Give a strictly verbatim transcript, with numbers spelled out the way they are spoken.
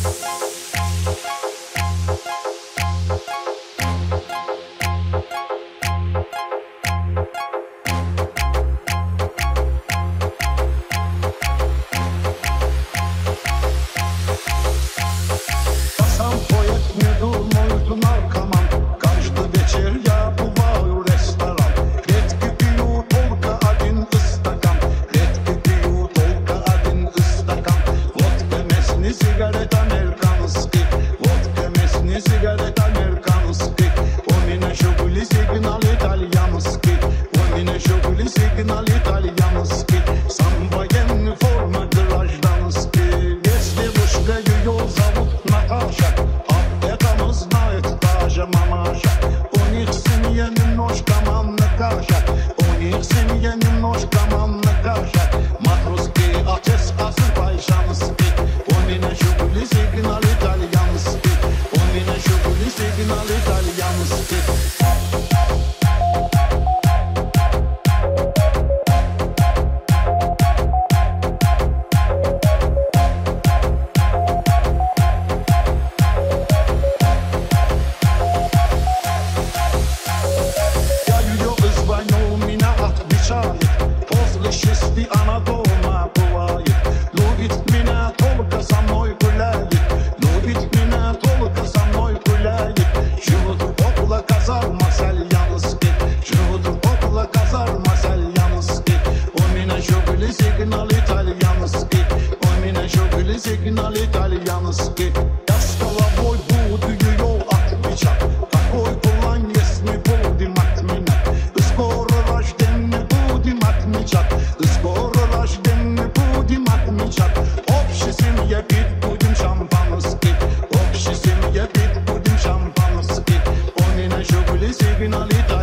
Signal итальянский. Я с головой буду ее отвечать. Какой план, если будем отменять? Скоро рождение будем отмечать. Скоро рождение будем отмечать. Общей семье пить будем шампанский. Общей семье пить будем шампанский. У меня еще были сигналы.